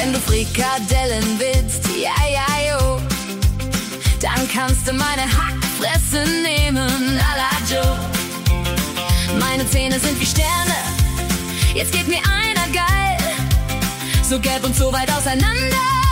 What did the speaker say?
Wenn du Frikadellen willst, ja, ja, jo, dann kannst du meine Hackfresse nehmen, à la Joe. Meine Zähne sind wie Sterne, jetzt geht mir einer geil, so gelb und so weit auseinander.